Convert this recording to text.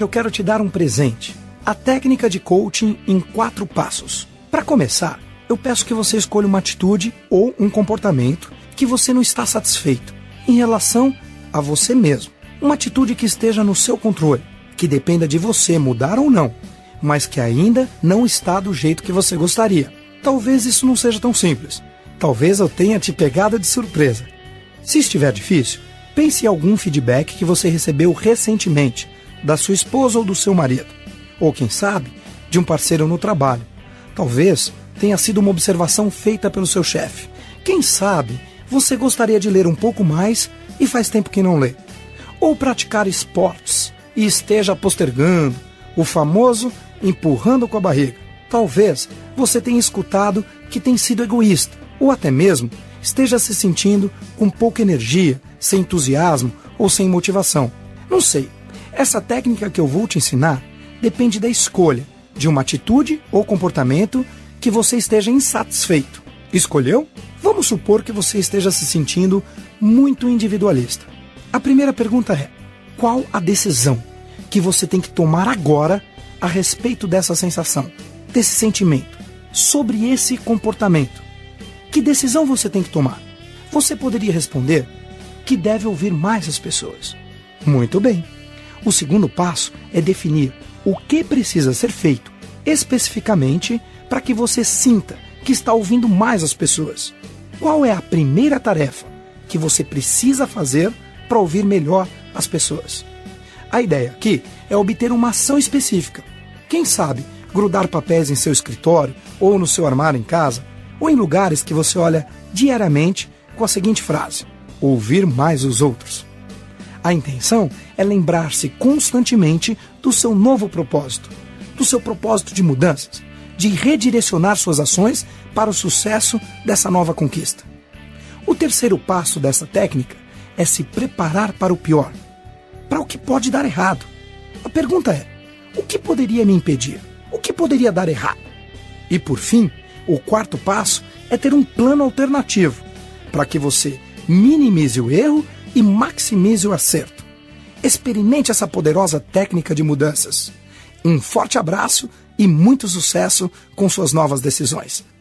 eu quero te dar um presente. A técnica de coaching em 4 passos. Para começar, eu peço que você escolha uma atitude ou um comportamento que você não está satisfeito em relação a você mesmo. Uma atitude que esteja no seu controle, que dependa de você mudar ou não, mas que ainda não está do jeito que você gostaria. Talvez isso não seja tão simples. Talvez eu tenha te pegado de surpresa. Se estiver difícil, pense em algum feedback que você recebeu recentemente da sua esposa ou do seu marido. Ou, quem sabe, de um parceiro no trabalho. Talvez tenha sido uma observação feita pelo seu chefe. Quem sabe você gostaria de ler um pouco mais e faz tempo que não lê. Ou praticar esportes e esteja postergando, o famoso empurrando com a barriga. Talvez você tenha escutado que tem sido egoísta, ou até mesmo esteja se sentindo com pouca energia, sem entusiasmo ou sem motivação. Não sei, essa técnica que eu vou te ensinar depende da escolha de uma atitude ou comportamento que você esteja insatisfeito. Escolheu? Vamos supor que você esteja se sentindo muito individualista. A primeira pergunta é: qual a decisão que você tem que tomar agora a respeito dessa sensação, desse sentimento, sobre esse comportamento? Que decisão você tem que tomar? Você poderia responder que deve ouvir mais as pessoas. Muito bem. O segundo passo é definir o que precisa ser feito especificamente para que você sinta que está ouvindo mais as pessoas. Qual é a primeira tarefa que você precisa fazer para ouvir melhor as pessoas? A ideia aqui é obter uma ação específica. Quem sabe grudar papéis em seu escritório ou no seu armário em casa, ou em lugares que você olha diariamente com a seguinte frase: ouvir mais os outros. A intenção é lembrar-se constantemente do seu novo propósito, do seu propósito de mudanças, de redirecionar suas ações para o sucesso dessa nova conquista. O terceiro passo dessa técnica é se preparar para o pior, para o que pode dar errado. A pergunta é: o que poderia me impedir? O que poderia dar errado? E por fim, o quarto passo é ter um plano alternativo para que você minimize o erro e maximize o acerto. Experimente essa poderosa técnica de mudanças. Um forte abraço e muito sucesso com suas novas decisões.